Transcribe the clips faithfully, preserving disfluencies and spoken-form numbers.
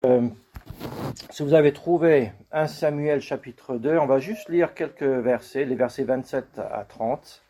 Euh, si vous avez trouvé un Samuel chapitre deux, on va juste lire quelques versets, les versets vingt-sept à trente.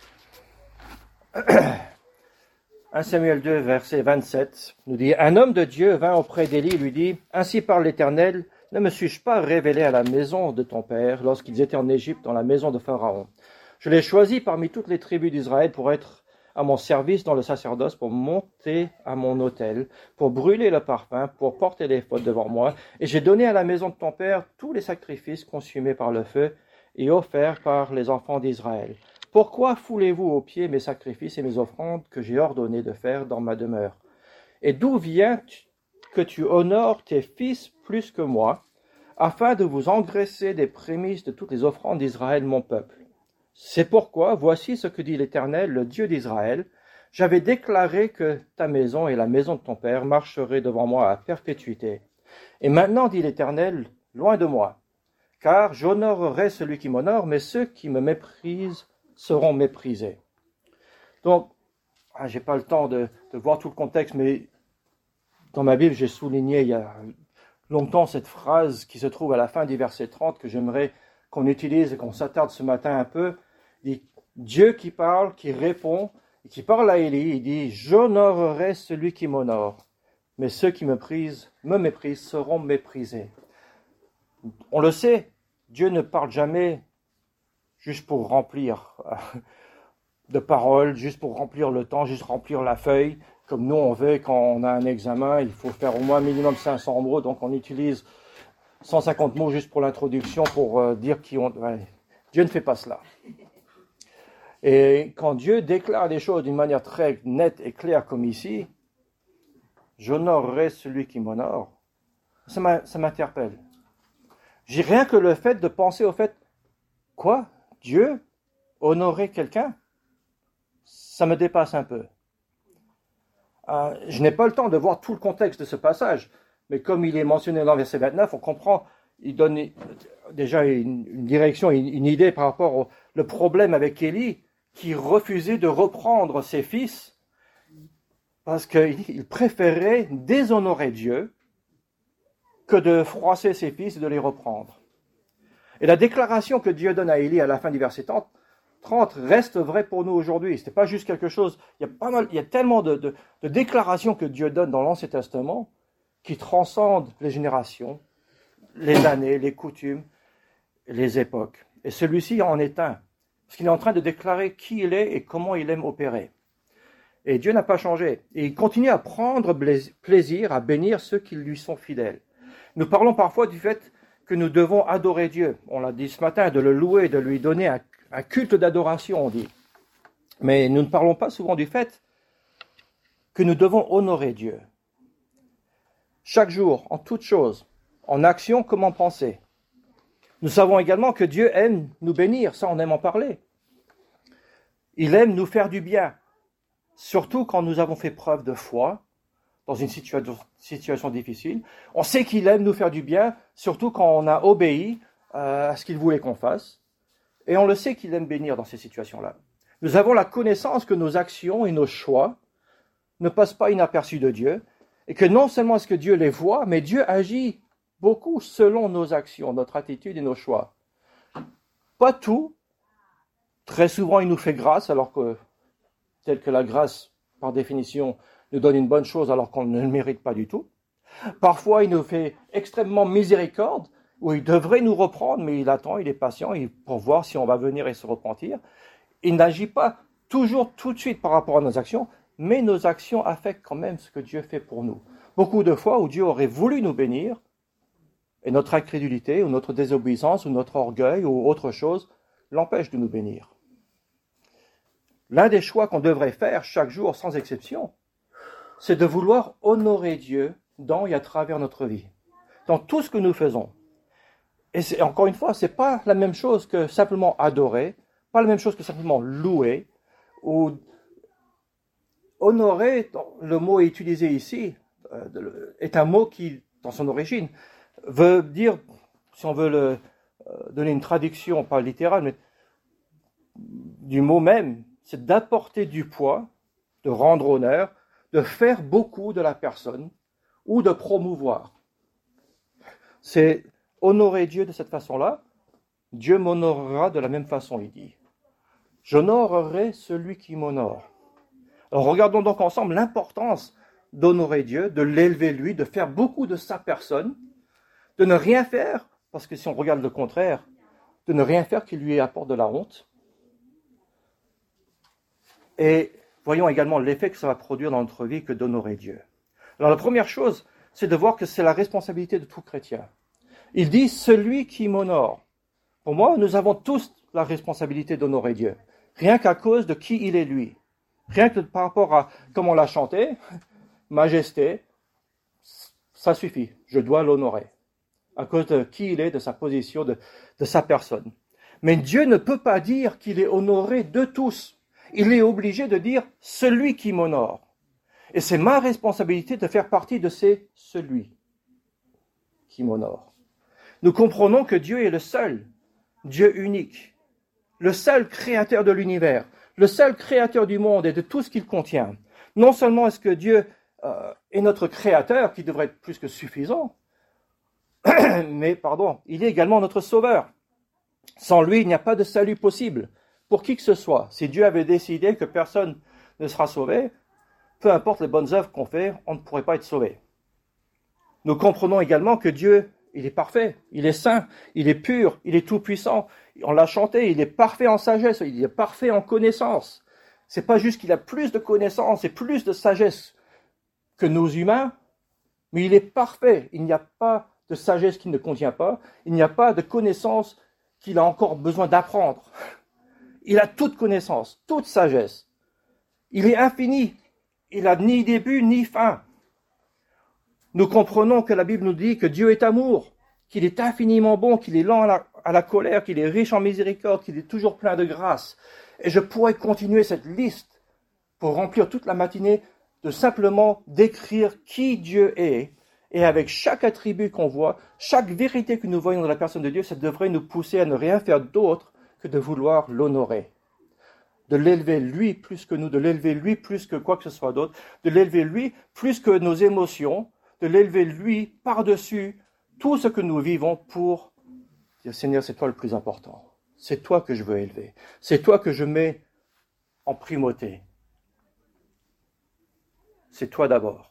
un Samuel deux, verset vingt-sept, nous dit « Un homme de Dieu vint auprès d'Élie et lui dit « Ainsi parle l'Éternel, ne me suis-je pas révélé à la maison de ton père lorsqu'ils étaient en Égypte dans la maison de Pharaon? Je l'ai choisi parmi toutes les tribus d'Israël pour être à mon service dans le sacerdoce, pour monter à mon autel, pour brûler le parfum, pour porter les fautes devant moi. Et j'ai donné à la maison de ton père tous les sacrifices consumés par le feu et offerts par les enfants d'Israël. Pourquoi foulez-vous aux pieds mes sacrifices et mes offrandes que j'ai ordonné de faire dans ma demeure? Et d'où vient que tu honores tes fils plus que moi, afin de vous engraisser des prémices de toutes les offrandes d'Israël, mon peuple? C'est pourquoi, voici ce que dit l'Éternel, le Dieu d'Israël. J'avais déclaré que ta maison et la maison de ton père marcheraient devant moi à perpétuité. Et maintenant, dit l'Éternel, loin de moi, car j'honorerai celui qui m'honore, mais ceux qui me méprisent seront méprisés. Donc, ah, j'ai pas le temps de, de voir tout le contexte, mais dans ma Bible, j'ai souligné il y a longtemps cette phrase qui se trouve à la fin du verset trente que j'aimerais qu'on utilise et qu'on s'attarde ce matin un peu. Il dit, Dieu qui parle, qui répond, et qui parle à Élie, il dit « J'honorerai celui qui m'honore, mais ceux qui me méprisent, me méprisent seront méprisés. » On le sait, Dieu ne parle jamais juste pour remplir de paroles, juste pour remplir le temps, juste remplir la feuille, comme nous on veut quand on a un examen, il faut faire au moins minimum cinq cents mots, donc on utilise cent cinquante mots juste pour l'introduction, pour euh, dire qui on... Ouais. Dieu ne fait pas cela. Et quand Dieu déclare des choses d'une manière très nette et claire comme ici, j'honorerai celui qui m'honore, ça, m'a, ça m'interpelle. J'ai rien que le fait de penser au fait, quoi, Dieu honorer quelqu'un, ça me dépasse un peu. Euh, je n'ai pas le temps de voir tout le contexte de ce passage, mais comme il est mentionné dans le verset vingt-neuf, on comprend, il donne déjà une, une direction, une, une idée par rapport au le problème avec Élie, qui refusait de reprendre ses fils parce qu'il préférait déshonorer Dieu que de froisser ses fils et de les reprendre. Et la déclaration que Dieu donne à Élie à la fin du verset trente reste vraie pour nous aujourd'hui. Ce n'est pas juste quelque chose, il y a, pas mal, il y a tellement de, de, de déclarations que Dieu donne dans l'Ancien Testament qui transcendent les générations, les années, les coutumes, les époques. Et celui-ci en est un. Parce qu'il est en train de déclarer qui il est et comment il aime opérer. Et Dieu n'a pas changé. Et il continue à prendre plaisir à bénir ceux qui lui sont fidèles. Nous parlons parfois du fait que nous devons adorer Dieu. On l'a dit ce matin, de le louer, de lui donner un, un culte d'adoration, on dit. Mais nous ne parlons pas souvent du fait que nous devons honorer Dieu. Chaque jour, en toutes choses, en action comme en pensée. Nous savons également que Dieu aime nous bénir, ça on aime en parler. Il aime nous faire du bien, surtout quand nous avons fait preuve de foi dans une situation, situation difficile. On sait qu'il aime nous faire du bien, surtout quand on a obéi euh, à ce qu'il voulait qu'on fasse. Et on le sait qu'il aime bénir dans ces situations-là. Nous avons la connaissance que nos actions et nos choix ne passent pas inaperçus de Dieu, et que non seulement est-ce que Dieu les voit, mais Dieu agit beaucoup selon nos actions, notre attitude et nos choix. Pas tout. Très souvent, il nous fait grâce, alors que, tel que la grâce, par définition, nous donne une bonne chose alors qu'on ne le mérite pas du tout. Parfois, il nous fait extrêmement miséricorde, où il devrait nous reprendre, mais il attend, il est patient pour voir si on va venir et se repentir. Il n'agit pas toujours tout de suite par rapport à nos actions, mais nos actions affectent quand même ce que Dieu fait pour nous. Beaucoup de fois où Dieu aurait voulu nous bénir, et notre incrédulité, ou notre désobéissance, ou notre orgueil, ou autre chose, l'empêche de nous bénir. L'un des choix qu'on devrait faire chaque jour, sans exception, c'est de vouloir honorer Dieu dans et à travers notre vie, dans tout ce que nous faisons. Et c'est, encore une fois, ce n'est pas la même chose que simplement adorer, pas la même chose que simplement louer, ou honorer, le mot utilisé ici, est un mot qui, dans son origine, veut dire, si on veut le, euh, donner une traduction, pas littérale, mais du mot même, c'est d'apporter du poids, de rendre honneur, de faire beaucoup de la personne, ou de promouvoir. c'est honorer Dieu de cette façon-là. Dieu m'honorera de la même façon, il dit. J'honorerai celui qui m'honore. Alors regardons donc ensemble l'importance d'honorer Dieu, de l'élever lui, de faire beaucoup de sa personne, de ne rien faire, parce que si on regarde le contraire, de ne rien faire qui lui apporte de la honte. Et voyons également l'effet que ça va produire dans notre vie que d'honorer Dieu. Alors la première chose, c'est de voir que c'est la responsabilité de tout chrétien. Il dit « celui qui m'honore ». Pour moi, nous avons tous la responsabilité d'honorer Dieu, rien qu'à cause de qui il est lui. Rien que par rapport à comment on l'a chanté, majesté, ça suffit, je dois l'honorer, à cause de qui il est, de sa position, de, de sa personne. Mais Dieu ne peut pas dire qu'il est honoré de tous. Il est obligé de dire « celui qui m'honore ». Et c'est ma responsabilité de faire partie de ces « celui qui m'honore ». Nous comprenons que Dieu est le seul, Dieu unique, le seul créateur de l'univers, le seul créateur du monde et de tout ce qu'il contient. Non seulement est-ce que Dieu euh, est notre créateur, qui devrait être plus que suffisant, mais pardon, il est également notre sauveur. Sans lui, il n'y a pas de salut possible pour qui que ce soit. Si Dieu avait décidé que personne ne sera sauvé, peu importe les bonnes œuvres qu'on fait, on ne pourrait pas être sauvé. Nous comprenons également que Dieu, il est parfait, il est saint, il est pur, il est tout-puissant. On l'a chanté, il est parfait en sagesse, il est parfait en connaissance. C'est pas juste qu'il a plus de connaissance et plus de sagesse que nos humains, mais il est parfait. Il n'y a pas de sagesse qu'il ne contient pas, il n'y a pas de connaissance qu'il a encore besoin d'apprendre. Il a toute connaissance, toute sagesse. Il est infini, il n'a ni début ni fin. Nous comprenons que la Bible nous dit que Dieu est amour, qu'il est infiniment bon, qu'il est lent à la, à la colère, qu'il est riche en miséricorde, qu'il est toujours plein de grâce. Et je pourrais continuer cette liste pour remplir toute la matinée de simplement décrire qui Dieu est. Et avec chaque attribut qu'on voit, chaque vérité que nous voyons dans la personne de Dieu, ça devrait nous pousser à ne rien faire d'autre que de vouloir l'honorer. De l'élever lui plus que nous, de l'élever lui plus que quoi que ce soit d'autre, de l'élever lui plus que nos émotions, de l'élever lui par-dessus tout ce que nous vivons pour dire, Seigneur, c'est toi le plus important. C'est toi que je veux élever. C'est toi que je mets en primauté. C'est toi d'abord.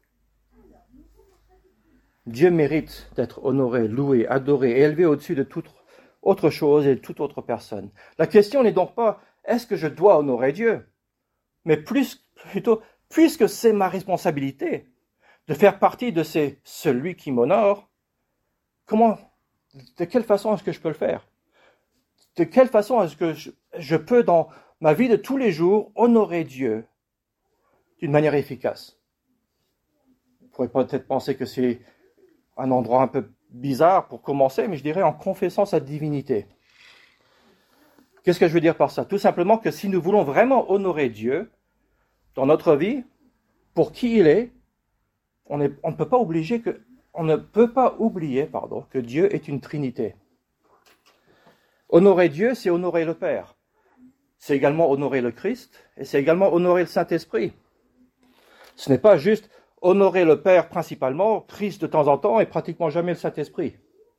Dieu mérite d'être honoré, loué, adoré et élevé au-dessus de toute autre chose et de toute autre personne. La question n'est donc pas est-ce que je dois honorer Dieu, mais plus, plutôt, puisque c'est ma responsabilité de faire partie de ces celui qui m'honore, comment, de quelle façon est-ce que je peux le faire? De quelle façon est-ce que je, je peux, dans ma vie de tous les jours, honorer Dieu d'une manière efficace? Vous pourrez peut-être penser que c'est un endroit un peu bizarre pour commencer, mais je dirais en confessant sa divinité. Qu'est-ce que je veux dire par ça? Tout simplement que si nous voulons vraiment honorer Dieu dans notre vie, pour qui il est, on, est, on ne peut pas oublier que, on ne peut pas oublier, pardon, que Dieu est une Trinité. Honorer Dieu, c'est honorer le Père. C'est également honorer le Christ, et c'est également honorer le Saint-Esprit. Ce n'est pas juste honorer le Père principalement, Christ de temps en temps, et pratiquement jamais le Saint-Esprit.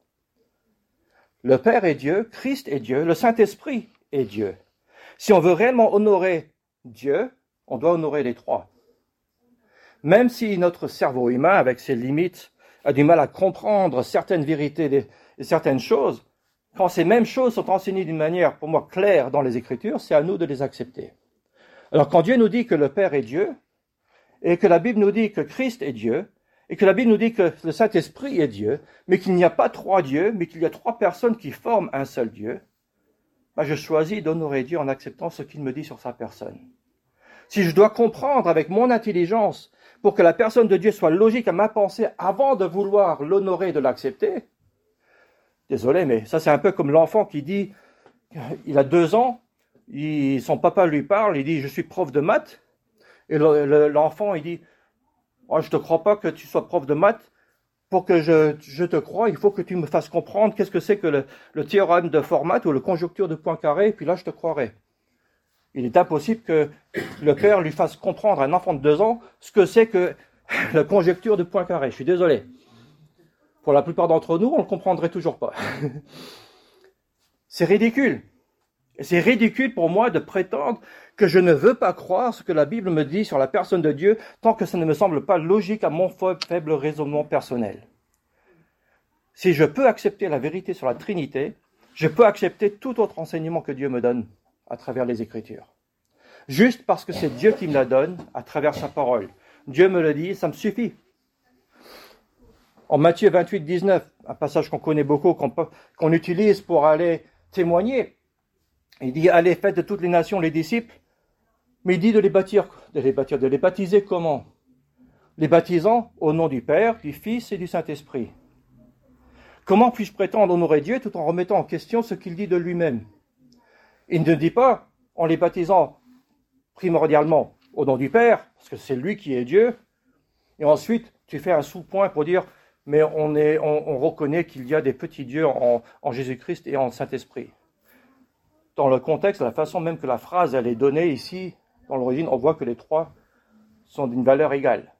Le Père est Dieu, Christ est Dieu, le Saint-Esprit est Dieu. Si on veut réellement honorer Dieu, on doit honorer les trois. Même si notre cerveau humain, avec ses limites, a du mal à comprendre certaines vérités et certaines choses, quand ces mêmes choses sont enseignées d'une manière, pour moi, claire dans les Écritures, c'est à nous de les accepter. Alors quand Dieu nous dit que le Père est Dieu, et que la Bible nous dit que Christ est Dieu, et que la Bible nous dit que le Saint-Esprit est Dieu, mais qu'il n'y a pas trois dieux, mais qu'il y a trois personnes qui forment un seul Dieu, ben je choisis d'honorer Dieu en acceptant ce qu'il me dit sur sa personne. Si je dois comprendre avec mon intelligence pour que la personne de Dieu soit logique à ma pensée avant de vouloir l'honorer et de l'accepter, désolé, mais ça c'est un peu comme l'enfant qui dit, il a deux ans, il, son papa lui parle, il dit « je suis prof de maths », et le, le, l'enfant il dit oh, « je ne te crois pas que tu sois prof de maths, pour que je, je te croie, il faut que tu me fasses comprendre qu'est-ce que c'est que le, le théorème de Fermat ou le conjecture de Poincaré, et puis là je te croirai. » Il est impossible que le père lui fasse comprendre à un enfant de deux ans ce que c'est que la conjecture de Poincaré. Je suis désolé. Pour la plupart d'entre nous, on ne le comprendrait toujours pas. C'est ridicule. Et c'est ridicule pour moi de prétendre que je ne veux pas croire ce que la Bible me dit sur la personne de Dieu tant que ça ne me semble pas logique à mon faible raisonnement personnel. Si je peux accepter la vérité sur la Trinité, je peux accepter tout autre enseignement que Dieu me donne à travers les Écritures. Juste parce que c'est Dieu qui me la donne à travers sa parole. Dieu me le dit, ça me suffit. En Matthieu vingt-huit, dix-neuf, un passage qu'on connaît beaucoup, qu'on, peut, qu'on utilise pour aller témoigner, il dit, allez, faites de toutes les nations les disciples, mais il dit de les bâtir, de les bâtir, de les baptiser comment? Les baptisant au nom du Père, du Fils et du Saint-Esprit. Comment puis-je prétendre honorer Dieu tout en remettant en question ce qu'il dit de lui-même? Il ne dit pas, en les baptisant primordialement au nom du Père, parce que c'est lui qui est Dieu, et ensuite tu fais un sous-point pour dire, mais on, est, on, on reconnaît qu'il y a des petits dieux en, en Jésus-Christ et en Saint-Esprit. Dans le contexte, la façon même que la phrase elle est donnée ici, dans l'origine, on voit que les trois sont d'une valeur égale.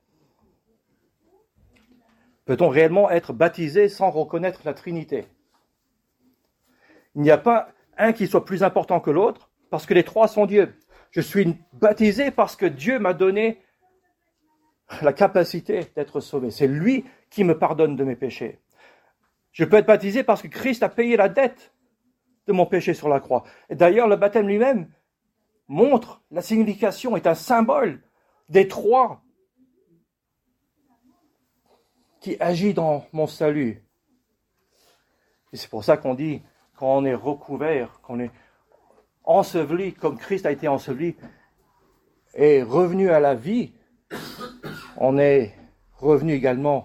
Peut-on réellement être baptisé sans reconnaître la Trinité? Il n'y a pas un qui soit plus important que l'autre, parce que les trois sont Dieu. Je suis baptisé parce que Dieu m'a donné la capacité d'être sauvé. C'est lui qui me pardonne de mes péchés. Je peux être baptisé parce que Christ a payé la dette de mon péché sur la croix. Et d'ailleurs, le baptême lui-même montre la signification, est un symbole des trois qui agit dans mon salut. Et c'est pour ça qu'on dit, quand on est recouvert, qu'on est enseveli, comme Christ a été enseveli, et revenu à la vie, on est revenu également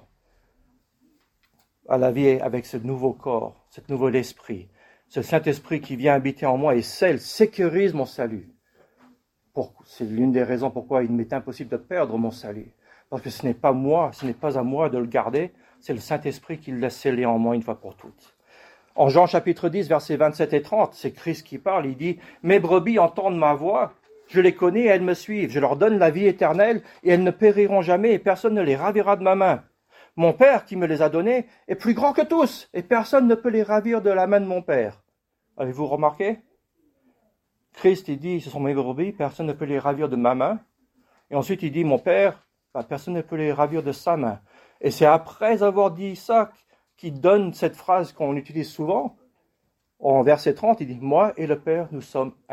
à la vie avec ce nouveau corps, ce nouveau esprit, ce Saint-Esprit qui vient habiter en moi et scelle, sécurise mon salut. Pour, c'est l'une des raisons pourquoi il m'est impossible de perdre mon salut. Parce que ce n'est pas moi, ce n'est pas à moi de le garder, c'est le Saint-Esprit qui l'a scellé en moi une fois pour toutes. En Jean chapitre dix, versets vingt-sept et trente, c'est Christ qui parle, il dit « Mes brebis entendent ma voix, je les connais et elles me suivent, je leur donne la vie éternelle et elles ne périront jamais et personne ne les ravira de ma main. Mon Père qui me les a donnés est plus grand que tous et personne ne peut les ravir de la main de mon Père. » Avez-vous remarqué? Christ, il dit « Ce sont mes brebis, personne ne peut les ravir de ma main. » Et ensuite il dit « Mon Père, ben, personne ne peut les ravir de sa main. » Et c'est après avoir dit ça qui donne cette phrase qu'on utilise souvent. En verset trente, il dit « Moi et le Père, nous sommes un. »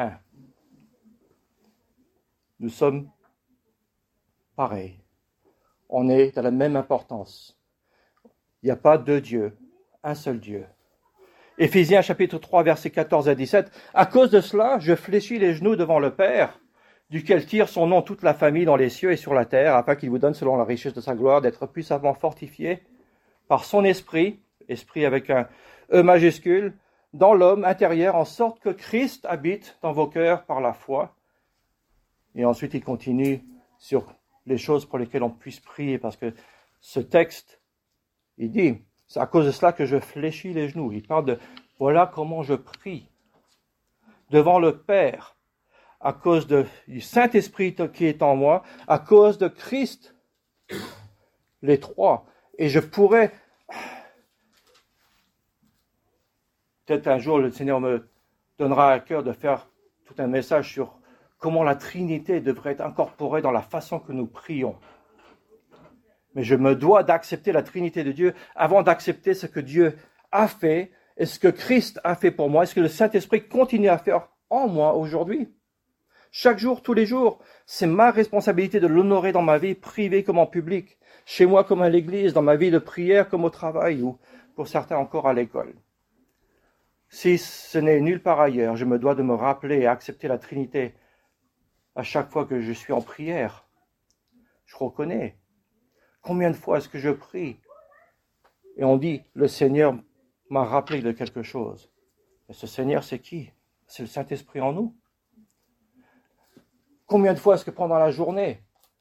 Nous sommes pareils. On est à la même importance. Il n'y a pas deux dieux, un seul Dieu. Éphésiens chapitre trois, versets quatorze à dix-sept. « À cause de cela, je fléchis les genoux devant le Père, duquel tire son nom toute la famille dans les cieux et sur la terre, afin qu'il vous donne, selon la richesse de sa gloire, d'être puissamment fortifié par son esprit, esprit avec un E majuscule, dans l'homme intérieur, en sorte que Christ habite dans vos cœurs par la foi. » Et ensuite, il continue sur les choses pour lesquelles on puisse prier, parce que ce texte, il dit, c'est à cause de cela que je fléchis les genoux. Il parle de, voilà comment je prie devant le Père, à cause de, du Saint-Esprit qui est en moi, à cause de Christ, les trois. Et je pourrais, peut-être un jour le Seigneur me donnera à cœur de faire tout un message sur comment la Trinité devrait être incorporée dans la façon que nous prions. Mais je me dois d'accepter la Trinité de Dieu avant d'accepter ce que Dieu a fait et ce que Christ a fait pour moi. Est-ce que le Saint-Esprit continue à faire en moi aujourd'hui? Chaque jour, tous les jours, c'est ma responsabilité de l'honorer dans ma vie privée comme en public, chez moi comme à l'église, dans ma vie de prière comme au travail ou pour certains encore à l'école. Si ce n'est nulle part ailleurs, je me dois de me rappeler et accepter la Trinité à chaque fois que je suis en prière. Je reconnais. Combien de fois est-ce que je prie? Et on dit, le Seigneur m'a rappelé de quelque chose. Et ce Seigneur, c'est qui? C'est le Saint-Esprit en nous. Combien de fois est-ce que pendant la journée,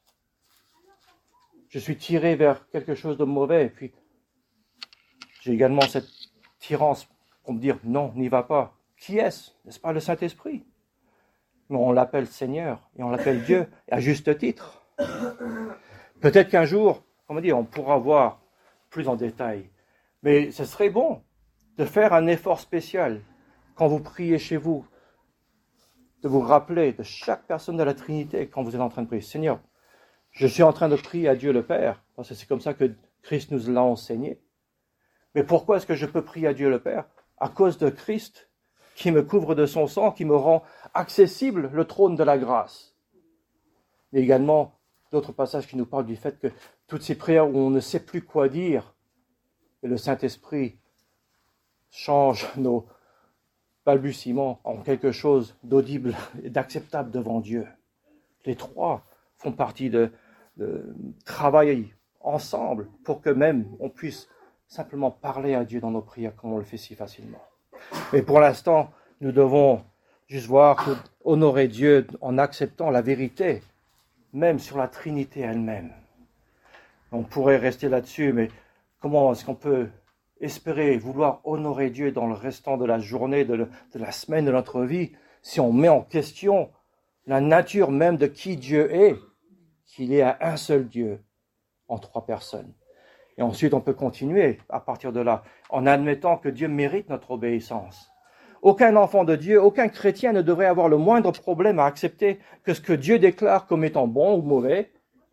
je suis tiré vers quelque chose de mauvais, et puis j'ai également cette tirance pour me dire, non, n'y va pas. Qui est-ce? N'est-ce pas le Saint-Esprit? Mais on l'appelle Seigneur, et on l'appelle Dieu, à juste titre. Peut-être qu'un jour, on me dit, on pourra voir plus en détail Mais ce serait bon de faire un effort spécial quand vous priez chez vous, de vous rappeler de chaque personne de la Trinité quand vous êtes en train de prier. Seigneur, je suis en train de prier à Dieu le Père, parce que c'est comme ça que Christ nous l'a enseigné. Mais pourquoi est-ce que je peux prier à Dieu le Père? À cause de Christ, qui me couvre de son sang, qui me rend accessible le trône de la grâce. Mais également, d'autres passages qui nous parlent du fait que toutes ces prières où on ne sait plus quoi dire, et le Saint-Esprit change nos balbutiements en quelque chose d'audible et d'acceptable devant Dieu. Les trois font partie de, de travailler ensemble pour que même on puisse simplement parler à Dieu dans nos prières comme on le fait si facilement. Mais pour l'instant, nous devons juste voir que honorer Dieu en acceptant la vérité, même sur la Trinité elle-même. On pourrait rester là-dessus, mais comment est-ce qu'on peut espérer vouloir honorer Dieu dans le restant de la journée, de, le, de la semaine de notre vie, si on met en question la nature même de qui Dieu est, qu'il est à un seul Dieu en trois personnes. Et ensuite, on peut continuer à partir de là, en admettant que Dieu mérite notre obéissance. Aucun enfant de Dieu, aucun chrétien ne devrait avoir le moindre problème à accepter que ce que Dieu déclare comme étant bon ou mauvais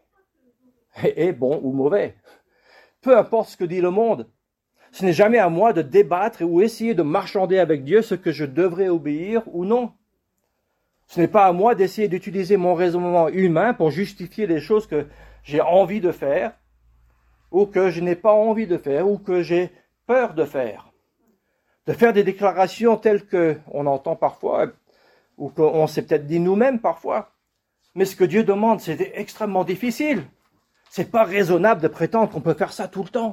est bon ou mauvais. Peu importe ce que dit le monde, ce n'est jamais à moi de débattre ou essayer de marchander avec Dieu ce que je devrais obéir ou non. Ce n'est pas à moi d'essayer d'utiliser mon raisonnement humain pour justifier les choses que j'ai envie de faire, ou que je n'ai pas envie de faire, ou que j'ai peur de faire. De faire des déclarations telles qu'on entend parfois, ou qu'on s'est peut-être dit nous-mêmes parfois. Mais ce que Dieu demande, c'est extrêmement difficile. C'est pas raisonnable de prétendre qu'on peut faire ça tout le temps.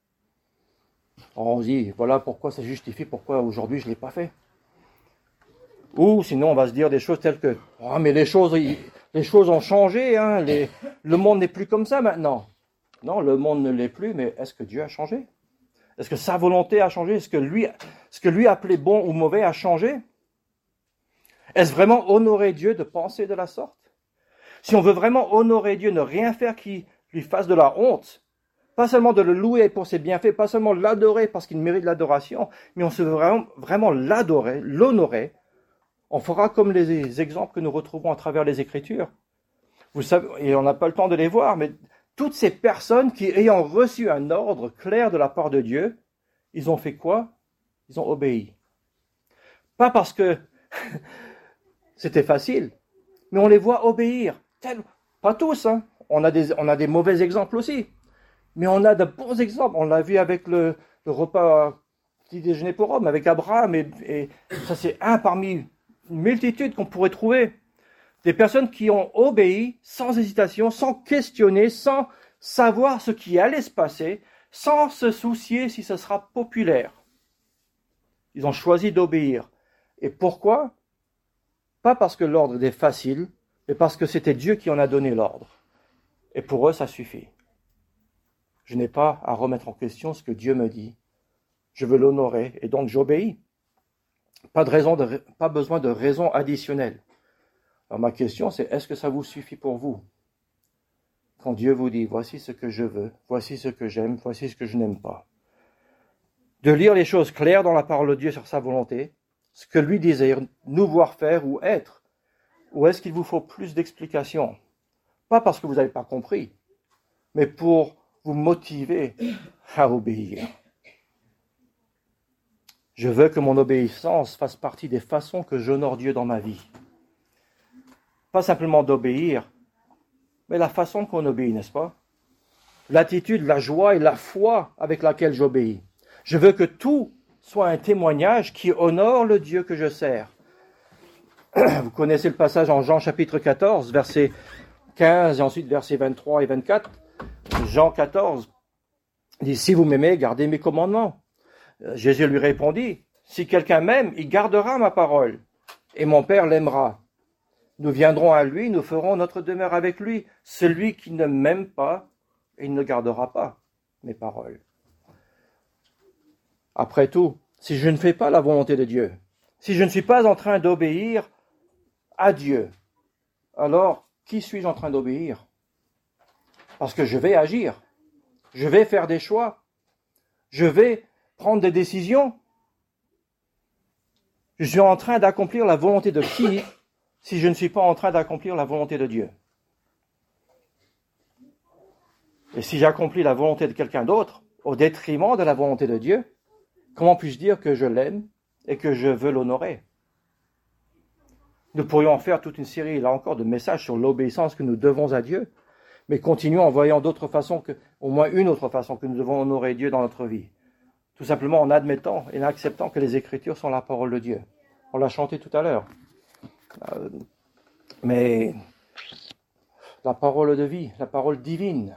On se dit, voilà pourquoi ça justifie, pourquoi aujourd'hui je ne l'ai pas fait. Ou sinon on va se dire des choses telles que, oh, mais les choses, les choses ont changé, hein, les, le monde n'est plus comme ça maintenant. Non, le monde ne l'est plus, mais est-ce que Dieu a changé? Est-ce que sa volonté a changé? Est-ce que lui, ce que lui appelait bon ou mauvais a changé? Est-ce vraiment honorer Dieu de penser de la sorte? Si on veut vraiment honorer Dieu, ne rien faire qui lui fasse de la honte, pas seulement de le louer pour ses bienfaits, pas seulement l'adorer parce qu'il mérite l'adoration, mais on se veut vraiment, vraiment l'adorer, l'honorer, on fera comme les exemples que nous retrouvons à travers les Écritures. Vous savez, et on n'a pas le temps de les voir, mais toutes ces personnes qui, ayant reçu un ordre clair de la part de Dieu, ils ont fait quoi? Ils ont obéi. Pas parce que c'était facile, mais on les voit obéir. Tel, pas tous, hein. On a des, on a des mauvais exemples aussi. Mais on a de bons exemples. On l'a vu avec le, le repas petit déjeuner pour hommes, avec Abraham. Et, et ça, c'est un parmi une multitude qu'on pourrait trouver. Des personnes qui ont obéi sans hésitation, sans questionner, sans savoir ce qui allait se passer, sans se soucier si ce sera populaire. Ils ont choisi d'obéir. Et pourquoi? Pas parce que l'ordre était facile, mais parce que c'était Dieu qui en a donné l'ordre. Et pour eux, ça suffit. Je n'ai pas à remettre en question ce que Dieu me dit. Je veux l'honorer et donc j'obéis. Pas de raison de, pas besoin de raison additionnelle. Alors ma question c'est, est-ce que ça vous suffit pour vous? Quand Dieu vous dit, voici ce que je veux, voici ce que j'aime, voici ce que je n'aime pas. De lire les choses claires dans la parole de Dieu sur sa volonté, ce que lui désire nous voir faire ou être, ou est-ce qu'il vous faut plus d'explications? Pas parce que vous n'avez pas compris, mais pour vous motiver à obéir. Je veux que mon obéissance fasse partie des façons que j'honore Dieu dans ma vie. Pas simplement d'obéir, mais la façon qu'on obéit, n'est-ce pas? L'attitude, la joie et la foi avec laquelle j'obéis. Je veux que tout soit un témoignage qui honore le Dieu que je sers. Vous connaissez le passage en Jean chapitre quatorze, versets quinze et ensuite versets vingt-trois et vingt-quatre. Jean quatorze dit, si vous m'aimez, gardez mes commandements. Jésus lui répondit, si quelqu'un m'aime, il gardera ma parole, et mon Père l'aimera. Nous viendrons à lui, nous ferons notre demeure avec lui. Celui qui ne m'aime pas, il ne gardera pas mes paroles. Après tout, si je ne fais pas la volonté de Dieu, si je ne suis pas en train d'obéir à Dieu, alors qui suis-je en train d'obéir? Parce que je vais agir, je vais faire des choix. je vais prendre des décisions. Je suis en train d'accomplir la volonté de qui si je ne suis pas en train d'accomplir la volonté de Dieu? Et si j'accomplis la volonté de quelqu'un d'autre au détriment de la volonté de Dieu, comment puis-je dire que je l'aime et que je veux l'honorer? Nous pourrions en faire toute une série, là encore, de messages sur l'obéissance que nous devons à Dieu, mais continuons en voyant d'autres façons, que, au moins une autre façon que nous devons honorer Dieu dans notre vie. Tout simplement en admettant et en acceptant que les Écritures sont la parole de Dieu. On l'a chanté tout à l'heure. Euh, mais la parole de vie, la parole divine,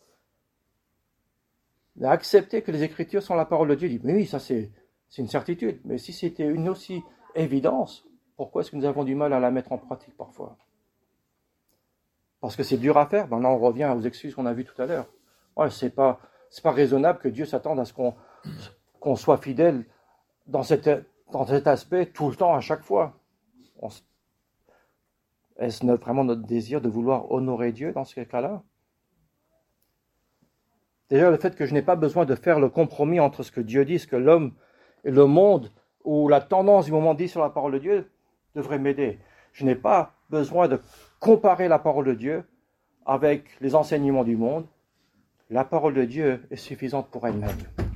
accepter que les Écritures sont la parole de Dieu, dit, mais oui, ça c'est, c'est une certitude. Mais si c'était une aussi évidence, pourquoi est-ce que nous avons du mal à la mettre en pratique parfois? Parce que c'est dur à faire. Maintenant, on revient aux excuses qu'on a vues tout à l'heure. Ouais, c'est pas, c'est pas raisonnable que Dieu s'attende à ce qu'on, qu'on soit fidèle dans, cette, dans cet aspect tout le temps, à chaque fois. On, est-ce notre, vraiment notre désir de vouloir honorer Dieu dans ce cas-là? Déjà, le fait que je n'ai pas besoin de faire le compromis entre ce que Dieu dit, ce que l'homme et le monde, ou la tendance du moment dit sur la parole de Dieu, devrait m'aider. Je n'ai pas besoin de comparer la parole de Dieu avec les enseignements du monde. La parole de Dieu est suffisante pour elle-même.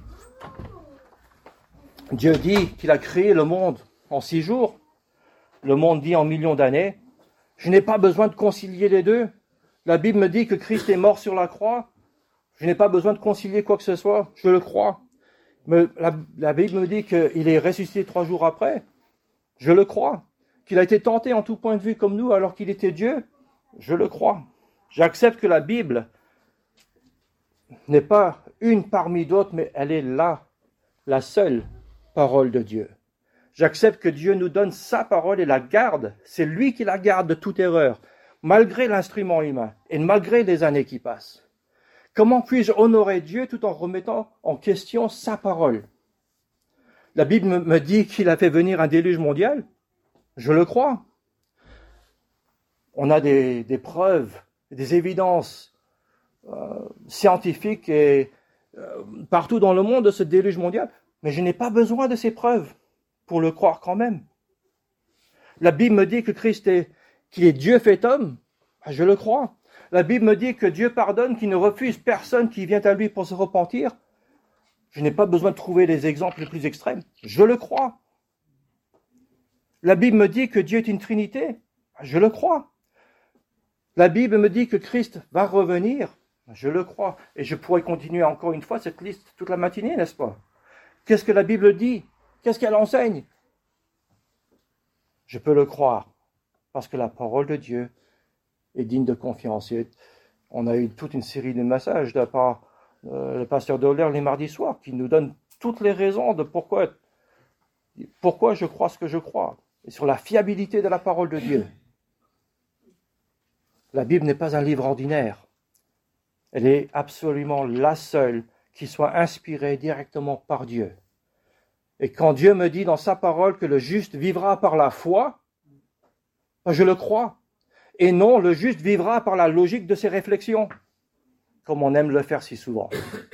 Dieu dit qu'il a créé le monde en six jours. Le monde dit en millions d'années. Je n'ai pas besoin de concilier les deux. La Bible me dit que Christ est mort sur la croix. Je n'ai pas besoin de concilier quoi que ce soit. Je le crois. Mais la, la Bible me dit qu'il est ressuscité trois jours après. Je le crois. Qu'il a été tenté en tout point de vue comme nous alors qu'il était Dieu. Je le crois. J'accepte que la Bible n'est pas une parmi d'autres, mais elle est là, la seule parole de Dieu. J'accepte que Dieu nous donne sa parole et la garde. C'est lui qui la garde de toute erreur, malgré l'instrument humain et malgré les années qui passent. Comment puis-je honorer Dieu tout en remettant en question sa parole? La Bible me dit qu'il a fait venir un déluge mondial. Je le crois. On a des, des preuves, des évidences euh, scientifiques et euh, partout dans le monde de ce déluge mondial. Mais je n'ai pas besoin de ces preuves pour le croire quand même. La Bible me dit que Christ est, qu'il est Dieu fait homme. Je le crois. La Bible me dit que Dieu pardonne, qu'il ne refuse personne qui vient à lui pour se repentir. Je n'ai pas besoin de trouver les exemples les plus extrêmes. Je le crois. La Bible me dit que Dieu est une Trinité. Je le crois. La Bible me dit que Christ va revenir. Je le crois. Et je pourrais continuer encore une fois cette liste toute la matinée, n'est-ce pas? Qu'est-ce que la Bible dit? Qu'est-ce qu'elle enseigne? Je peux le croire. Parce que la parole de Dieu est digne de confiance. Et on a eu toute une série de messages de la part euh, le pasteur Doller les mardis soirs qui nous donne toutes les raisons de pourquoi, pourquoi je crois ce que je crois. Et sur la fiabilité de la parole de Dieu. La Bible n'est pas un livre ordinaire. Elle est absolument la seule qui soit inspirée directement par Dieu. Et quand Dieu me dit dans sa parole que le juste vivra par la foi, je le crois. Et non, le juste vivra par la logique de ses réflexions, comme on aime le faire si souvent.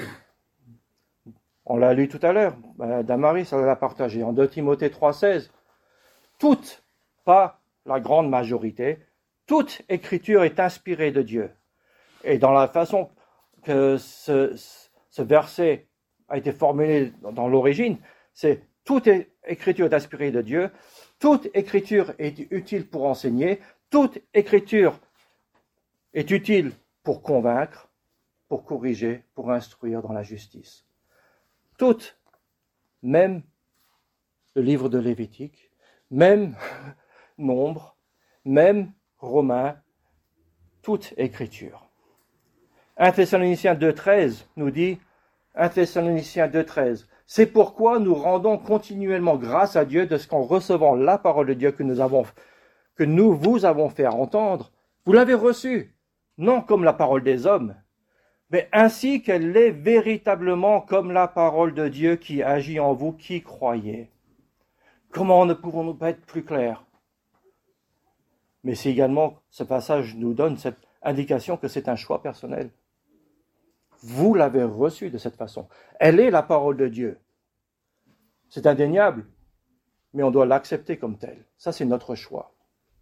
On l'a lu tout à l'heure, Damaris l'a partagé en deux Timothée trois seize. Toute, pas la grande majorité, toute écriture est inspirée de Dieu. Et dans la façon que ce, ce verset a été formulé dans l'origine, c'est toute écriture est inspirée de Dieu, toute écriture est utile pour enseigner, toute écriture est utile pour convaincre, pour corriger, pour instruire dans la justice. Toute, même le livre de Lévitique, même Nombre, même Romains, toute écriture. un Thessaloniciens deux treize nous dit, un Thessaloniciens deux treize, c'est pourquoi nous rendons continuellement grâce à Dieu de ce qu'en recevant la parole de Dieu que nous avons, que nous vous avons fait entendre, vous l'avez reçue, non comme la parole des hommes, mais ainsi qu'elle est véritablement comme la parole de Dieu qui agit en vous qui croyez. Comment ne pouvons-nous pas être plus clairs? Mais c'est également, ce passage nous donne cette indication que c'est un choix personnel. Vous l'avez reçue de cette façon. Elle est la parole de Dieu. C'est indéniable, mais on doit l'accepter comme telle. Ça, c'est notre choix.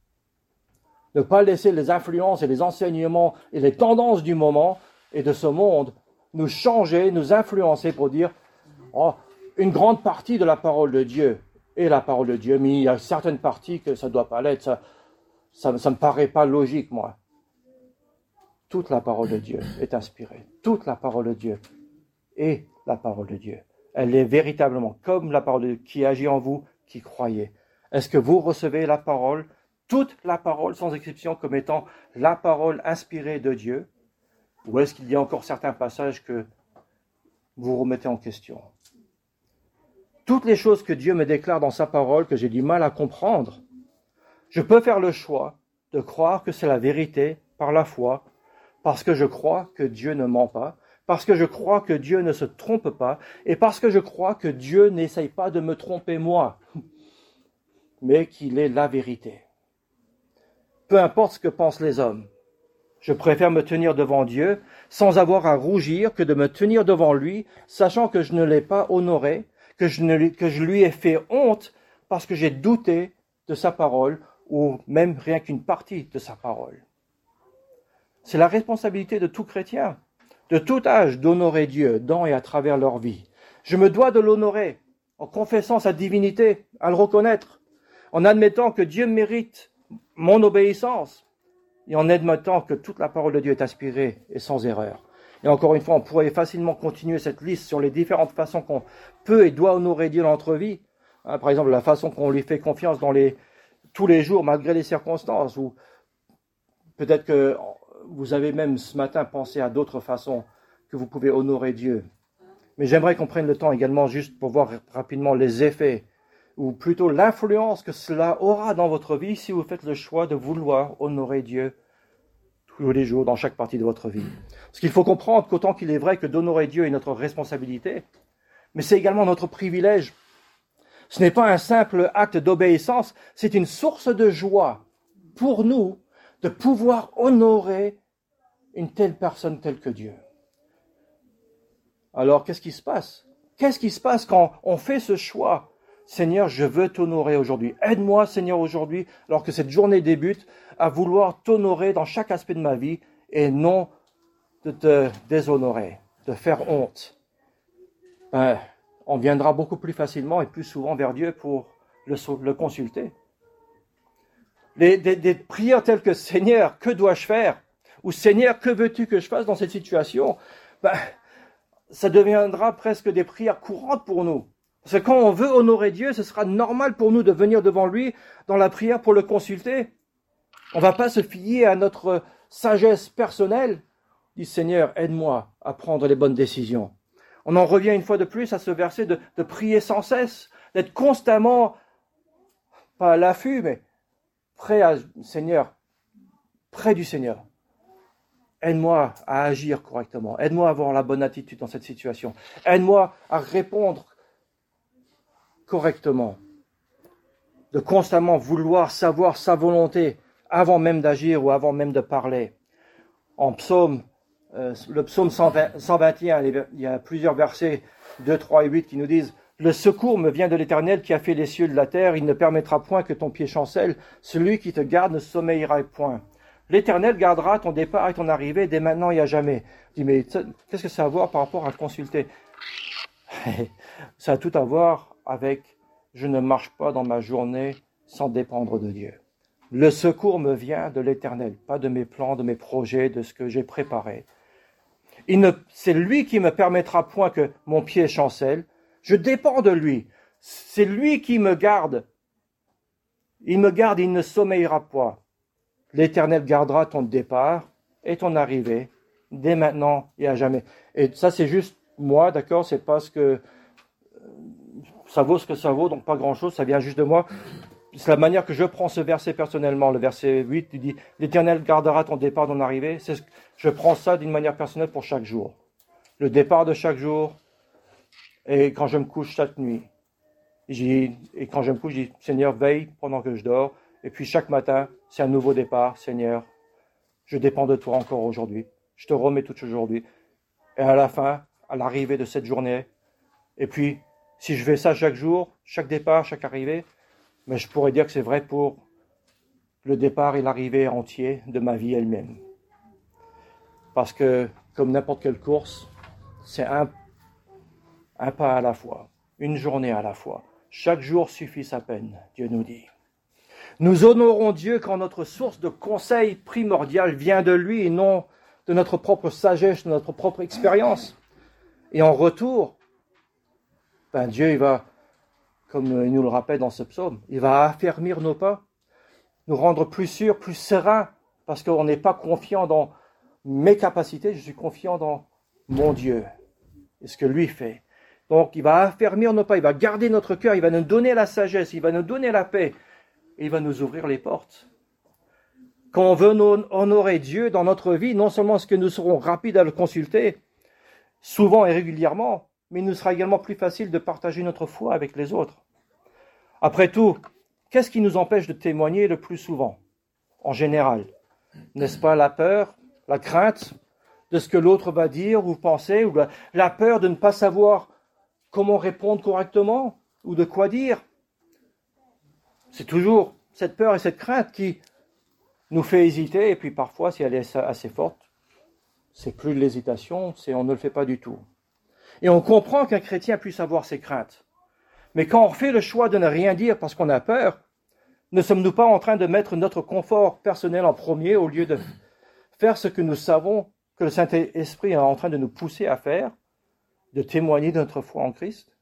Ne pas laisser les influences et les enseignements et les tendances du moment et de ce monde nous changer, nous influencer pour dire oh, une grande partie de la parole de Dieu est la parole de Dieu, mais il y a certaines parties que ça ne doit pas l'être. Ça, ça, ça me paraît pas logique, moi. Toute la parole de Dieu est inspirée. Toute la parole de Dieu est la parole de Dieu. Elle est véritablement comme la parole de Dieu qui agit en vous, qui croyez. Est-ce que vous recevez la parole, toute la parole, sans exception, comme étant la parole inspirée de Dieu? Ou est-ce qu'il y a encore certains passages que vous remettez en question? Toutes les choses que Dieu me déclare dans sa parole, que j'ai du mal à comprendre, je peux faire le choix de croire que c'est la vérité par la foi, parce que je crois que Dieu ne ment pas, parce que je crois que Dieu ne se trompe pas, et parce que je crois que Dieu n'essaye pas de me tromper moi, mais qu'il est la vérité. Peu importe ce que pensent les hommes, je préfère me tenir devant Dieu sans avoir à rougir que de me tenir devant lui, sachant que je ne l'ai pas honoré, que je, ne, que je lui ai fait honte parce que j'ai douté de sa parole, ou même rien qu'une partie de sa parole. C'est la responsabilité de tout chrétien, de tout âge, d'honorer Dieu dans et à travers leur vie. Je me dois de l'honorer en confessant sa divinité, à le reconnaître, en admettant que Dieu mérite mon obéissance et en admettant que toute la parole de Dieu est inspirée et sans erreur. Et encore une fois, on pourrait facilement continuer cette liste sur les différentes façons qu'on peut et doit honorer Dieu dans notre vie. Hein, par exemple, la façon qu'on lui fait confiance dans les, tous les jours, malgré les circonstances, ou peut-être que vous avez même ce matin pensé à d'autres façons que vous pouvez honorer Dieu. Mais j'aimerais qu'on prenne le temps également juste pour voir rapidement les effets, ou plutôt l'influence que cela aura dans votre vie si vous faites le choix de vouloir honorer Dieu tous les jours, dans chaque partie de votre vie. Parce qu'il faut comprendre qu'autant qu'il est vrai que d'honorer Dieu est notre responsabilité, mais c'est également notre privilège. Ce n'est pas un simple acte d'obéissance, c'est une source de joie pour nous de pouvoir honorer une telle personne telle que Dieu. Alors, qu'est-ce qui se passe? Qu'est-ce qui se passe quand on fait ce choix? Seigneur, je veux t'honorer aujourd'hui. Aide-moi, Seigneur, aujourd'hui, alors que cette journée débute, à vouloir t'honorer dans chaque aspect de ma vie et non de te déshonorer, de faire honte. Ben, on viendra beaucoup plus facilement et plus souvent vers Dieu pour le, le consulter. Les, des, des prières telles que « Seigneur, que dois-je faire ?» ou « Seigneur, que veux-tu que je fasse dans cette situation ?» ben, ça deviendra presque des prières courantes pour nous. Parce que quand on veut honorer Dieu, ce sera normal pour nous de venir devant lui dans la prière pour le consulter. On ne va pas se fier à notre sagesse personnelle. Dit Seigneur, aide-moi à prendre les bonnes décisions. On en revient une fois de plus à ce verset de, de prier sans cesse, d'être constamment, pas à l'affût, mais près à Seigneur, près du Seigneur. Aide-moi à agir correctement. Aide-moi à avoir la bonne attitude dans cette situation. Aide-moi à répondre correctement. De constamment vouloir savoir sa volonté avant même d'agir ou avant même de parler. En psaume, euh, le psaume cent vingt, cent vingt et un, il y a plusieurs versets, deux, trois et huit, qui nous disent « Le secours me vient de l'Éternel qui a fait les cieux de la terre. Il ne permettra point que ton pied chancelle. Celui qui te garde ne sommeillera point. » L'Éternel gardera ton départ et ton arrivée dès maintenant et à jamais. Je dis, mais qu'est-ce que ça a à voir par rapport à consulter? Ça a tout à voir avec « Je ne marche pas dans ma journée sans dépendre de Dieu. » Le secours me vient de l'Éternel, pas de mes plans, de mes projets, de ce que j'ai préparé. Il ne, c'est lui qui me permettra point que mon pied chancelle. Je dépends de lui. C'est lui qui me garde. Il me garde, il ne sommeillera pas. L'Éternel gardera ton départ et ton arrivée, dès maintenant et à jamais. Et ça, c'est juste moi, d'accord? C'est pas ce que... Ça vaut ce que ça vaut, donc pas grand-chose, ça vient juste de moi. C'est la manière que je prends ce verset personnellement. Le verset huit, il dit « L'Éternel gardera ton départ, ton arrivée. » C'est ce que, je prends ça d'une manière personnelle pour chaque jour. Le départ de chaque jour et quand je me couche chaque nuit. J'ai, et quand je me couche, je dis « Seigneur, veille pendant que je dors. » Et puis chaque matin, c'est un nouveau départ. Seigneur, je dépends de toi encore aujourd'hui. Je te remets tout aujourd'hui. Et à la fin, à l'arrivée de cette journée, et puis, si je fais ça chaque jour, chaque départ, chaque arrivée, mais je pourrais dire que c'est vrai pour le départ et l'arrivée entier de ma vie elle-même. Parce que, comme n'importe quelle course, c'est un, un pas à la fois, une journée à la fois. Chaque jour suffit sa peine, Dieu nous dit. Nous honorons Dieu quand notre source de conseil primordial vient de lui et non de notre propre sagesse, de notre propre expérience. Et en retour, ben Dieu, il va, comme il nous le rappelle dans ce psaume, il va affermir nos pas, nous rendre plus sûrs, plus sereins, parce qu'on n'est pas confiant dans mes capacités, je suis confiant dans mon Dieu et ce que lui fait. Donc, il va affermir nos pas, il va garder notre cœur, il va nous donner la sagesse, il va nous donner la paix, et il va nous ouvrir les portes. Quand on veut honorer Dieu dans notre vie, non seulement est-ce que nous serons rapides à le consulter, souvent et régulièrement, mais il nous sera également plus facile de partager notre foi avec les autres. Après tout, qu'est-ce qui nous empêche de témoigner le plus souvent, en général? N'est-ce pas la peur, la crainte de ce que l'autre va dire ou penser, ou la, la peur de ne pas savoir comment répondre correctement, ou de quoi dire? C'est toujours cette peur et cette crainte qui nous fait hésiter, et puis parfois, si elle est assez forte, c'est plus de l'hésitation, c'est on ne le fait pas du tout. Et on comprend qu'un chrétien puisse avoir ses craintes. Mais quand on fait le choix de ne rien dire parce qu'on a peur, ne sommes-nous pas en train de mettre notre confort personnel en premier au lieu de faire ce que nous savons que le Saint-Esprit est en train de nous pousser à faire, de témoigner de notre foi en Christ?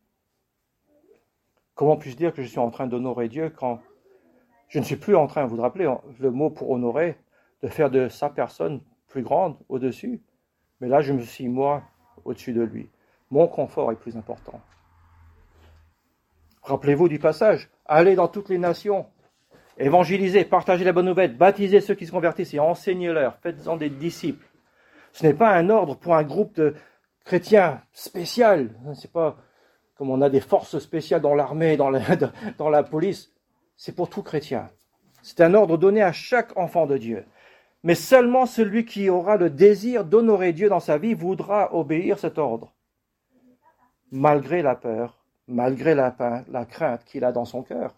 Comment puis-je dire que je suis en train d'honorer Dieu quand je ne suis plus en train, vous vous rappelez le mot pour honorer, de faire de sa personne plus grande au-dessus, mais là je me suis moi au-dessus de lui. Mon confort est plus important. Rappelez-vous du passage, allez dans toutes les nations, évangélisez, partagez la bonne nouvelle, baptisez ceux qui se convertissent et enseignez-leur, faites-en des disciples. Ce n'est pas un ordre pour un groupe de chrétiens spécial, c'est pas comme on a des forces spéciales dans l'armée, dans la, dans la police, c'est pour tout chrétien. C'est un ordre donné à chaque enfant de Dieu. Mais seulement celui qui aura le désir d'honorer Dieu dans sa vie voudra obéir cet ordre, malgré la peur, malgré la, la crainte qu'il a dans son cœur.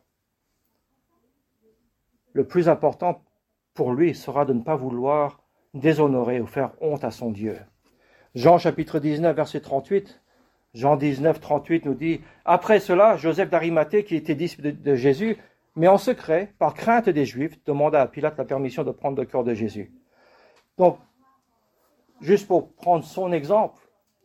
Le plus important pour lui sera de ne pas vouloir déshonorer ou faire honte à son Dieu. Jean chapitre dix-neuf, verset trente-huit, Jean dix-neuf, trente-huit nous dit « Après cela, Joseph d'Arimathée, qui était disciple de, de Jésus, mais en secret, par crainte des Juifs, demanda à Pilate la permission de prendre le corps de Jésus. » Donc, juste pour prendre son exemple,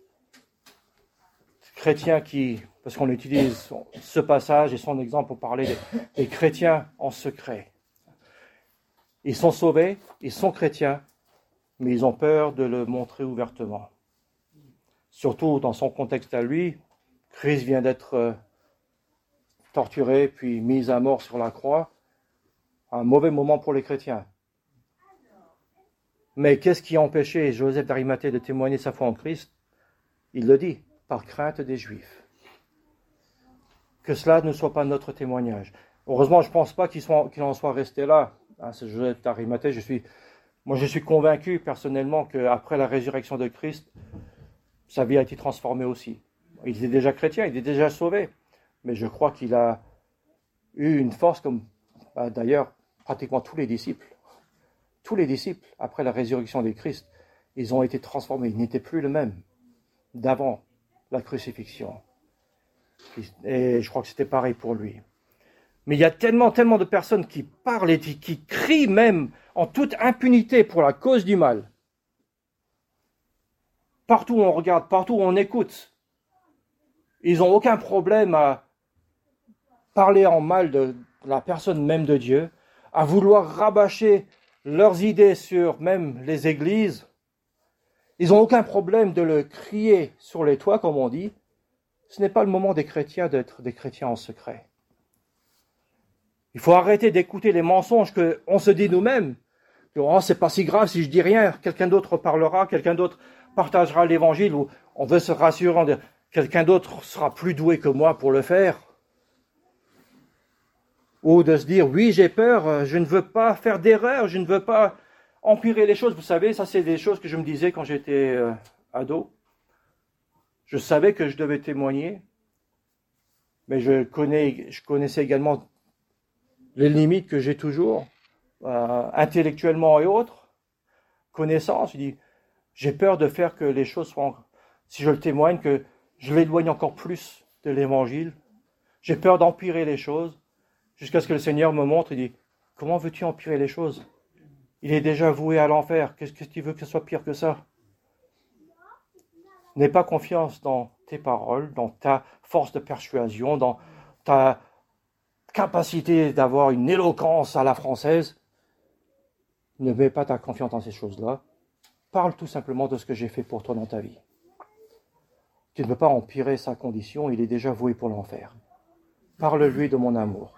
chrétien qui, parce qu'on utilise son, ce passage et son exemple pour parler des, des chrétiens en secret. Ils sont sauvés, ils sont chrétiens, mais ils ont peur de le montrer ouvertement. Surtout dans son contexte à lui, Christ vient d'être torturé puis mis à mort sur la croix. Un mauvais moment pour les chrétiens. Mais qu'est-ce qui a empêché Joseph d'Arimathée de témoigner sa foi en Christ? Il le dit, par crainte des Juifs. Que cela ne soit pas notre témoignage. Heureusement, je ne pense pas qu'il, soit, qu'il en soit resté là. Hein, c'est Joseph d'Arimathée, je suis, moi je suis convaincu personnellement qu'après la résurrection de Christ, sa vie a été transformée aussi. Il était déjà chrétien, il était déjà sauvé. Mais je crois qu'il a eu une force comme, bah, d'ailleurs, pratiquement tous les disciples. Tous les disciples, après la résurrection de Christ, ils ont été transformés. Ils n'étaient plus le même d'avant la crucifixion. Et je crois que c'était pareil pour lui. Mais il y a tellement, tellement de personnes qui parlent et qui crient même en toute impunité pour la cause du mal. Partout où on regarde, partout où on écoute, ils n'ont aucun problème à parler en mal de la personne même de Dieu, à vouloir rabâcher leurs idées sur même les églises. Ils n'ont aucun problème de le crier sur les toits, comme on dit. Ce n'est pas le moment des chrétiens d'être des chrétiens en secret. Il faut arrêter d'écouter les mensonges qu'on se dit nous-mêmes. Oh, c'est pas si grave si je dis rien, quelqu'un d'autre parlera, quelqu'un d'autre partagera l'évangile, ou on veut se rassurer en disant quelqu'un d'autre sera plus doué que moi pour le faire. Ou de se dire, oui, j'ai peur, je ne veux pas faire d'erreur, je ne veux pas empirer les choses. Vous savez, ça c'est des choses que je me disais quand j'étais ado. Je savais que je devais témoigner, mais je, connais, je connaissais également les limites que j'ai toujours, euh, intellectuellement et autres, connaissances. Je dis, j'ai peur de faire que les choses soient, si je le témoigne, que je l'éloigne encore plus de l'évangile. J'ai peur d'empirer les choses, jusqu'à ce que le Seigneur me montre et dit, comment veux-tu empirer les choses? Il est déjà voué à l'enfer. Qu'est-ce que tu veux que ce soit pire que ça? N'aie pas confiance dans tes paroles, dans ta force de persuasion, dans ta capacité d'avoir une éloquence à la française. Ne mets pas ta confiance dans ces choses-là. Parle tout simplement de ce que j'ai fait pour toi dans ta vie. Tu ne peux pas empirer sa condition, il est déjà voué pour l'enfer. Parle-lui de mon amour.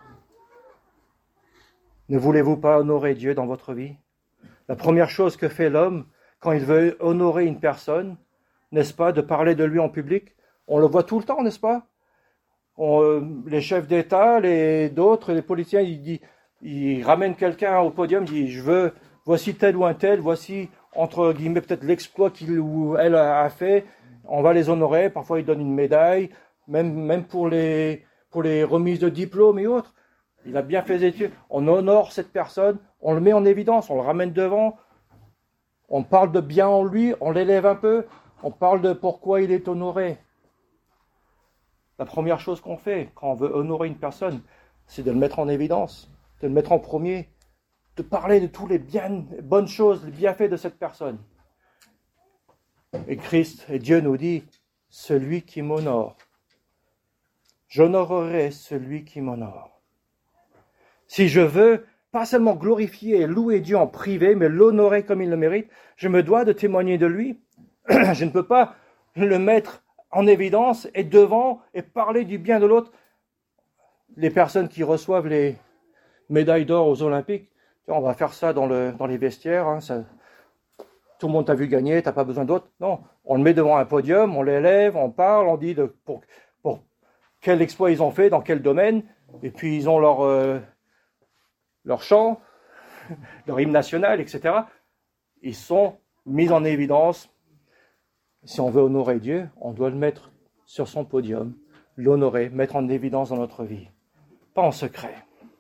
Ne voulez-vous pas honorer Dieu dans votre vie? La première chose que fait l'homme quand il veut honorer une personne, n'est-ce pas, de parler de lui en public? On le voit tout le temps, n'est-ce pas? On, euh, les chefs d'État, les d'autres, les politiciens, ils, ils, ils ramènent quelqu'un au podium, ils disent, je veux, voici tel ou un tel, voici, entre guillemets, peut-être l'exploit qu'il ou elle a fait, on va les honorer, parfois ils donnent une médaille, même, même pour les, pour les remises de diplômes et autres. Il a bien fait ses études, on honore cette personne, on le met en évidence, on le ramène devant, on parle de bien en lui, on l'élève un peu, on parle de pourquoi il est honoré. La première chose qu'on fait quand on veut honorer une personne, c'est de le mettre en évidence, de le mettre en premier, de parler de tous les bien, bonnes choses, les bienfaits de cette personne. Et Christ et Dieu nous dit, celui qui m'honore, j'honorerai celui qui m'honore. Si je veux pas seulement glorifier et louer Dieu en privé, mais l'honorer comme il le mérite, je me dois de témoigner de lui. Je ne peux pas le mettre en évidence et devant et parler du bien de l'autre. Les personnes qui reçoivent les médailles d'or aux Olympiques, on va faire ça dans, le, dans les vestiaires, hein, ça, tout le monde t'a vu gagner, t'as pas besoin d'autres. Non, on le met devant un podium, on l'élève, on parle, on dit de, pour, pour quel exploit ils ont fait, dans quel domaine, et puis ils ont leur, euh, leur chant, leur hymne national, et cetera. Ils sont mis en évidence. Si on veut honorer Dieu, on doit le mettre sur son podium, l'honorer, mettre en évidence dans notre vie, pas en secret.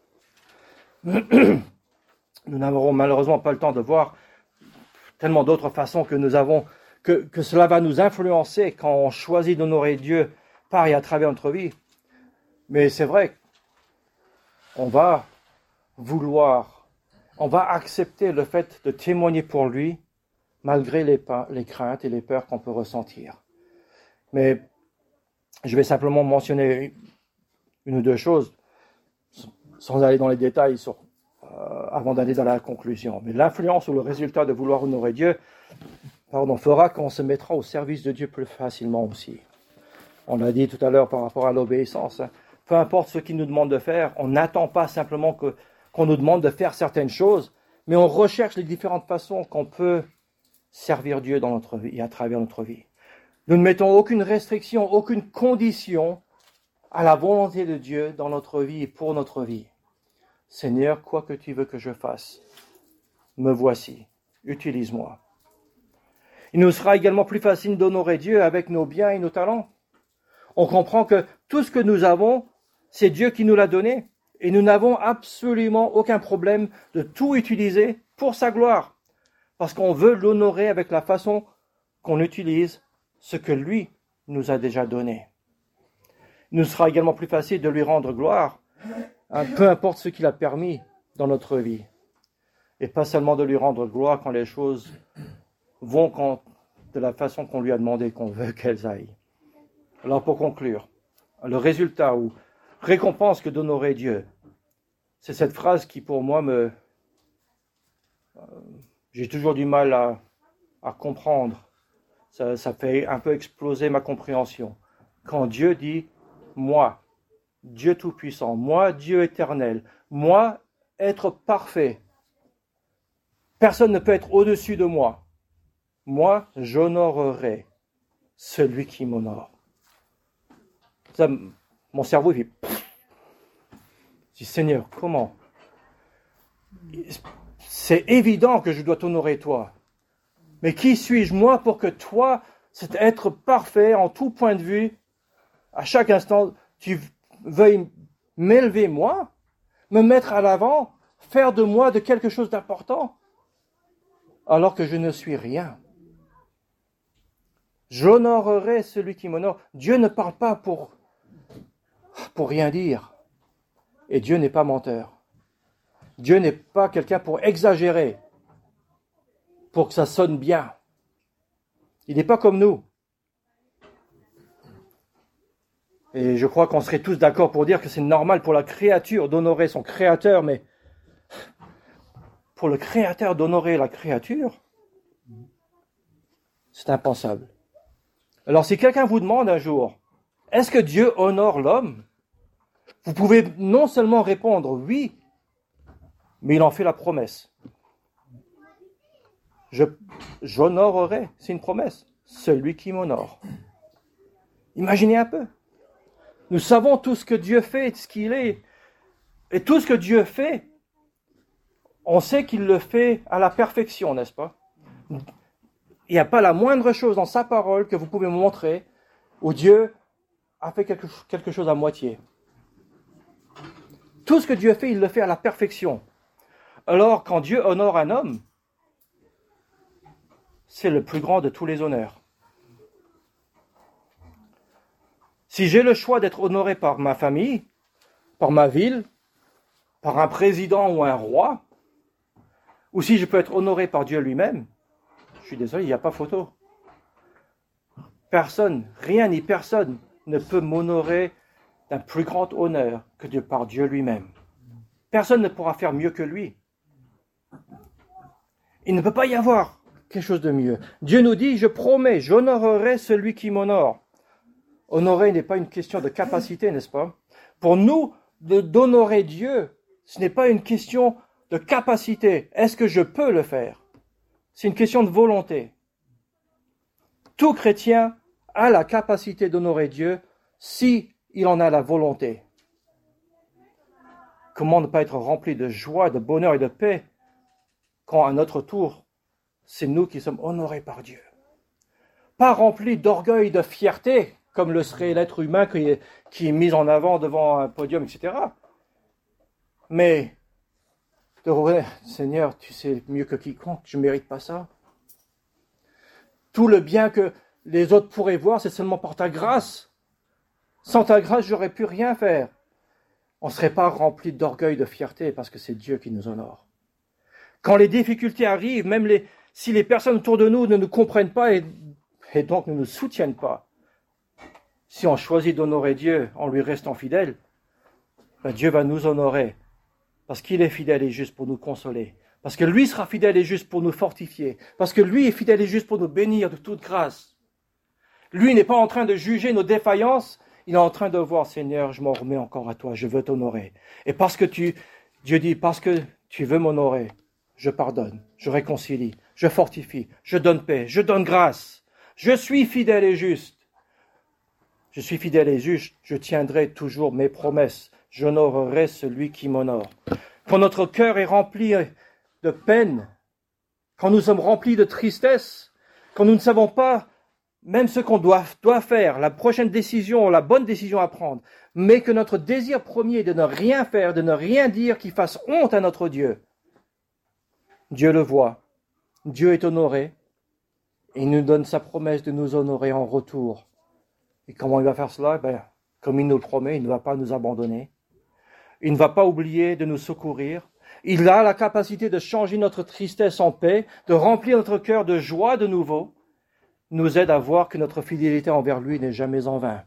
Nous n'aurons malheureusement pas le temps de voir tellement d'autres façons que nous avons, que, que cela va nous influencer quand on choisit d'honorer Dieu par et à travers notre vie. Mais c'est vrai, on va vouloir, on va accepter le fait de témoigner pour lui, malgré les, les craintes et les peurs qu'on peut ressentir. Mais je vais simplement mentionner une ou deux choses, sans aller dans les détails, sur, euh, avant d'aller dans la conclusion. Mais l'influence ou le résultat de vouloir honorer Dieu, pardon, fera qu'on se mettra au service de Dieu plus facilement aussi. On l'a dit tout à l'heure par rapport à l'obéissance. Hein. Peu importe ce qu'il nous demande de faire, on n'attend pas simplement que, qu'on nous demande de faire certaines choses, mais on recherche les différentes façons qu'on peut servir Dieu dans notre vie et à travers notre vie. Nous ne mettons aucune restriction, aucune condition à la volonté de Dieu dans notre vie et pour notre vie. Seigneur, quoi que tu veux que je fasse, me voici, utilise-moi. Il nous sera également plus facile d'honorer Dieu avec nos biens et nos talents. On comprend que tout ce que nous avons, c'est Dieu qui nous l'a donné et nous n'avons absolument aucun problème de tout utiliser pour sa gloire. Parce qu'on veut l'honorer avec la façon qu'on utilise ce que lui nous a déjà donné. Il nous sera également plus facile de lui rendre gloire, hein, peu importe ce qu'il a permis dans notre vie. Et pas seulement de lui rendre gloire quand les choses vont quand, de la façon qu'on lui a demandé qu'on veut qu'elles aillent. Alors pour conclure, le résultat ou récompense que d'honorer Dieu, c'est cette phrase qui pour moi me... Euh, J'ai toujours du mal à, à comprendre. Ça, ça fait un peu exploser ma compréhension. Quand Dieu dit « moi », Dieu Tout-Puissant, moi, Dieu éternel, moi, être parfait. Personne ne peut être au-dessus de moi. Moi, j'honorerai celui qui m'honore. Ça, mon cerveau, il fait... Je dis « Seigneur, comment ?» C'est évident que je dois t'honorer toi. Mais qui suis-je moi pour que toi, c'est être parfait en tout point de vue. À chaque instant, tu veuilles m'élever moi, me mettre à l'avant, faire de moi de quelque chose d'important, alors que je ne suis rien. J'honorerai celui qui m'honore. Dieu ne parle pas pour, pour rien dire. Et Dieu n'est pas menteur. Dieu n'est pas quelqu'un pour exagérer, pour que ça sonne bien. Il n'est pas comme nous. Et je crois qu'on serait tous d'accord pour dire que c'est normal pour la créature d'honorer son créateur, mais pour le créateur d'honorer la créature, c'est impensable. Alors si quelqu'un vous demande un jour, est-ce que Dieu honore l'homme? Vous pouvez non seulement répondre oui, mais il en fait la promesse. Je, j'honorerai, c'est une promesse, celui qui m'honore. Imaginez un peu. Nous savons tout ce que Dieu fait, ce qu'il est. Et tout ce que Dieu fait, on sait qu'il le fait à la perfection, n'est-ce pas? Il n'y a pas la moindre chose dans sa parole que vous pouvez me montrer où Dieu a fait quelque, quelque chose à moitié. Tout ce que Dieu fait, il le fait à la perfection. Alors, quand Dieu honore un homme, c'est le plus grand de tous les honneurs. Si j'ai le choix d'être honoré par ma famille, par ma ville, par un président ou un roi, ou si je peux être honoré par Dieu lui-même, je suis désolé, il n'y a pas photo. Personne, rien ni personne ne peut m'honorer d'un plus grand honneur que de par Dieu lui-même. Personne ne pourra faire mieux que lui. Il ne peut pas y avoir quelque chose de mieux. Dieu nous dit, je promets, j'honorerai celui qui m'honore. Honorer n'est pas une question de capacité, n'est-ce pas? Pour nous, de, d'honorer Dieu, ce n'est pas une question de capacité. Est-ce que je peux le faire? C'est une question de volonté. Tout chrétien a la capacité d'honorer Dieu si il en a la volonté. Comment ne pas être rempli de joie, de bonheur et de paix quand à notre tour, c'est nous qui sommes honorés par Dieu. Pas remplis d'orgueil, de fierté, comme le serait l'être humain qui est, qui est mis en avant devant un podium, et cetera. Mais, de reconnaître, Seigneur, tu sais mieux que quiconque, je ne mérite pas ça. Tout le bien que les autres pourraient voir, c'est seulement par ta grâce. Sans ta grâce, j'aurais pu rien faire. On ne serait pas rempli d'orgueil, de fierté, parce que c'est Dieu qui nous honore. Quand les difficultés arrivent, même les, si les personnes autour de nous ne nous comprennent pas et, et donc ne nous soutiennent pas, si on choisit d'honorer Dieu en lui restant fidèle, ben Dieu va nous honorer parce qu'il est fidèle et juste pour nous consoler, parce que lui sera fidèle et juste pour nous fortifier, parce que lui est fidèle et juste pour nous bénir de toute grâce. Lui n'est pas en train de juger nos défaillances, il est en train de voir, Seigneur, je m'en remets encore à toi, je veux t'honorer. Et parce que tu, Dieu dit, parce que tu veux m'honorer, je pardonne, je réconcilie, je fortifie, je donne paix, je donne grâce. Je suis fidèle et juste. Je suis fidèle et juste, je tiendrai toujours mes promesses. J'honorerai celui qui m'honore. Quand notre cœur est rempli de peine, quand nous sommes remplis de tristesse, quand nous ne savons pas même ce qu'on doit, doit faire, la prochaine décision, la bonne décision à prendre, mais que notre désir premier est de ne rien faire, de ne rien dire qui fasse honte à notre Dieu, Dieu le voit, Dieu est honoré, et il nous donne sa promesse de nous honorer en retour. Et comment il va faire cela? Ben, comme il nous le promet, il ne va pas nous abandonner. Il ne va pas oublier de nous secourir. Il a la capacité de changer notre tristesse en paix, de remplir notre cœur de joie de nouveau, nous aide à voir que notre fidélité envers lui n'est jamais en vain.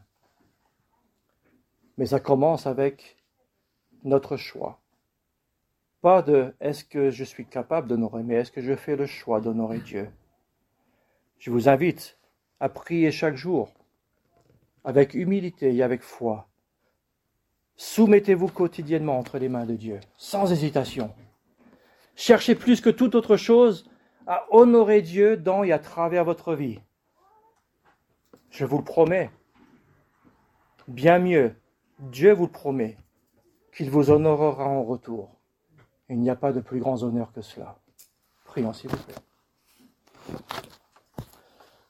Mais ça commence avec notre choix. Pas de « est-ce que je suis capable d'honorer ?» mais « est-ce que je fais le choix d'honorer Dieu ?» Je vous invite à prier chaque jour avec humilité et avec foi. Soumettez-vous quotidiennement entre les mains de Dieu, sans hésitation. Cherchez plus que toute autre chose à honorer Dieu dans et à travers votre vie. Je vous le promets, bien mieux, Dieu vous le promet, qu'il vous honorera en retour. Il n'y a pas de plus grands honneurs que cela. Prions s'il vous plaît.